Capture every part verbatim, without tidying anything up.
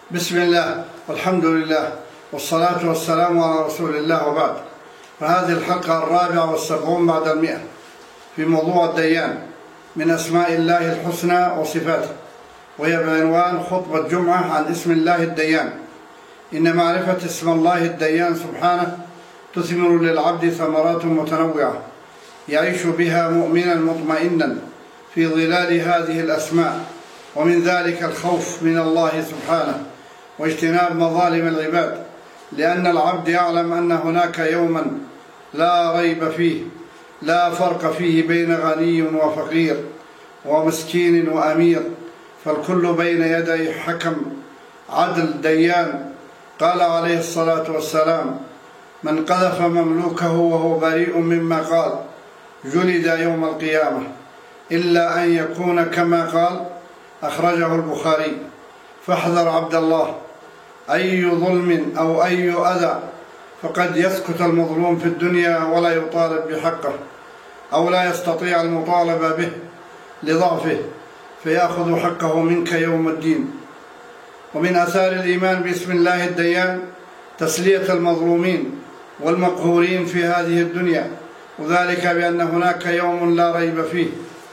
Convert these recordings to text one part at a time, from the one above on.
بسم الله والحمد لله والصلاة والسلام على رسول الله وبعد. فهذه الحلقة الرابعة والسبعون بعد المئة في موضوع الديان من أسماء الله الحسنى وصفاته، وهي بعنوان خطبة جمعة عن اسم الله الديان. إن معرفة اسم الله الديان سبحانه تثمر للعبد ثمرات متنوعة يعيش بها مؤمنا مطمئنا في ظلال هذه الأسماء، ومن ذلك الخوف من الله سبحانه واجتناب مظالم العباد، لأن العبد يعلم أن هناك يوما لا ريب فيه، لا فرق فيه بين غني وفقير ومسكين وأمير، فالكل بين يدي حكم عدل ديان. قال عليه الصلاة والسلام: من قذف مملوكه وهو بريء مما قال جلد يوم القيامة، إلا أن يكون كما قال. أخرجه البخاري. فاحذر عبد الله أي ظلم أو أي أذى، فقد يسكت المظلوم في الدنيا ولا يطالب بحقه، أو لا يستطيع المطالبة به لضعفه فيأخذ حقه منك يوم الدين. ومن آثار الإيمان باسم الله الديان تسلية المظلومين والمقهورين في هذه الدنيا، وذلك بأن هناك يوم لا ريب فيه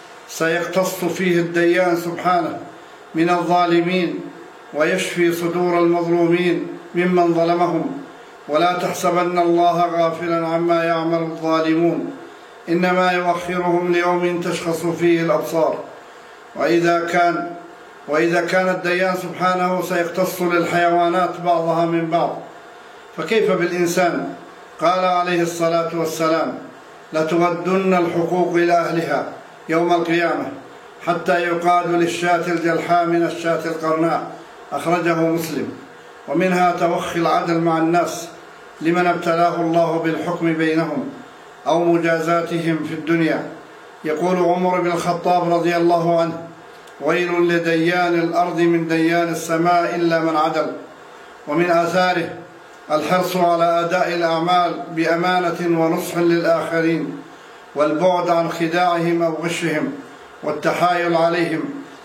سيقتص فيه الديان سبحانه من الظالمين ويشفي صدور المظلومين ممن ظلمهم. ولا تحسبن الله غافلا عما يعمل الظالمون، إنما يؤخرهم ليوم تشخص فيه الأبصار. وإذا كان وإذا كان الديان سبحانه سيقتص للحيوانات بعضها من بعض، فكيف بالإنسان؟ قال عليه الصلاة والسلام: لتؤدن الحقوق إلى أهلها يوم القيامة حتى يقاد للشاة الجلحاء من الشاة القرناء. أخرجه مسلم. ومنها توخي العدل مع الناس لمن ابتلاه الله بالحكم بينهم أو مجازاتهم في الدنيا. يقول عمر بن الخطاب رضي الله عنه: ويل لديان الأرض من ديان السماء إلا من عدل. ومن آثاره الحرص على أداء الأعمال بأمانة ونصح للآخرين، والبعد عن خداعهم أو غشهم والتحايل عليهم.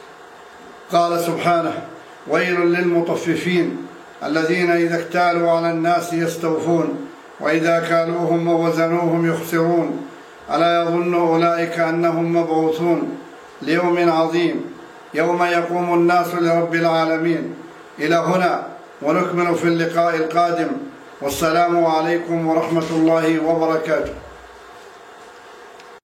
قال سبحانه: ويل للمطففين الذين إذا اكتالوا على الناس يستوفون وإذا كالوهم ووزنوهم يخسرون ألا يظن أولئك أنهم مبعوثون ليوم عظيم يوم يقوم الناس لرب العالمين. إلى هنا، ونكمل في اللقاء القادم، والسلام عليكم ورحمة الله وبركاته.